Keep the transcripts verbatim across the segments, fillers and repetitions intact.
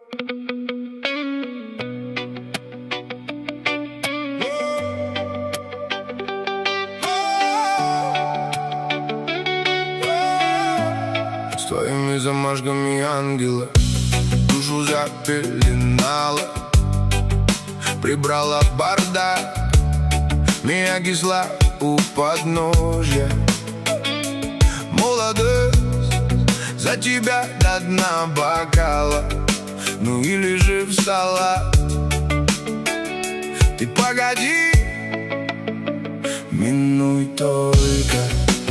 С твоими замашками ангела душу запеленала, прибрала бардак, Мияги у подножья. Молодость за тебя до дна бокала, ну или же в салат. Ты погоди, минуй только.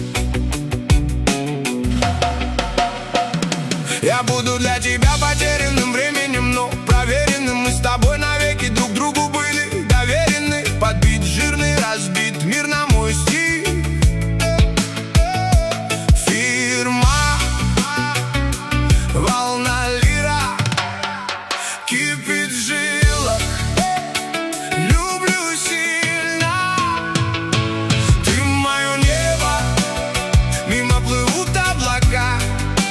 Я буду для тебя потерянным временем, но проверенным. Мы с тобой навеки друг другу были доверены. Подбит жирный, разбит мир на мой стиль. Фирма, волна лира кипит в жилах. Люблю сильно. Ты мое небо, мимо плывут облака.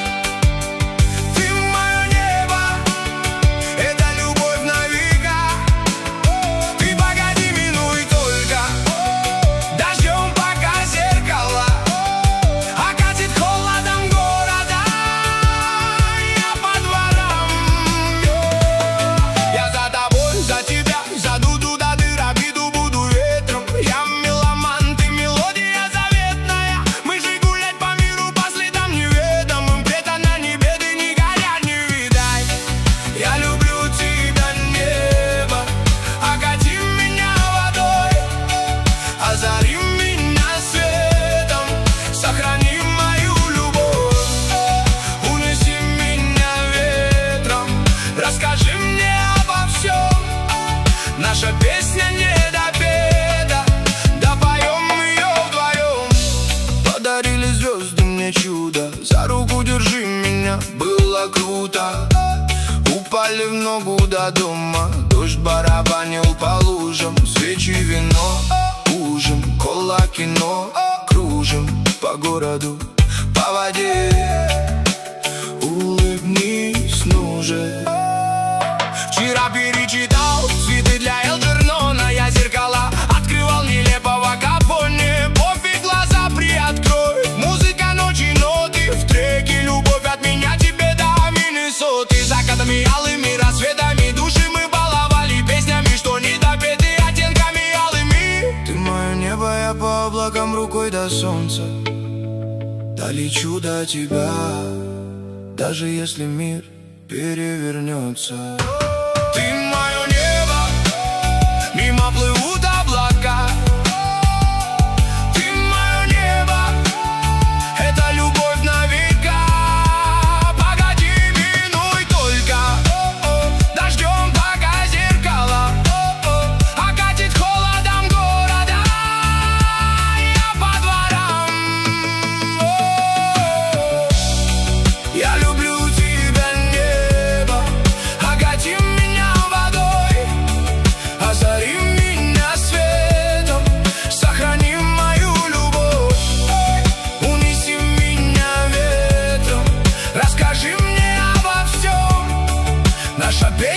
Наша песня не допета, допоем ее вдвоем. Подарили звезды мне чудо, за руку держи меня, было круто. Упали в ногу до дома, дождь барабанил по лужам. Свечи, вино, ужин, кола, кино. Кружим по городу, по воде. Улыбнись, ну же. Вчера перечитал цветы для Элджернона. Я зеркала открывал нелепого Капоне. Пофиг, глаза приоткрой. Музыка, ночи, ноты в треке. Любовь от меня тебе до Миннесоты. Закатами, алыми рассветами души мы баловали песнями, что не допеты оттенками алыми. Ты мое небо, я по облакам рукой до солнца. Долечу до тебя, даже если мир перевернется. Ты мое небо, мимо плывут облака. Ты мое небо, это любовь на века. Погоди, минуй только. Дождем пока зеркала окатит холодом города. Я по дворам. Я люблю тебя, небо. Окати меня водой, озари меня светом, сохрани мою любовь. Унеси меня ветром, расскажи мне обо всем. Наша песня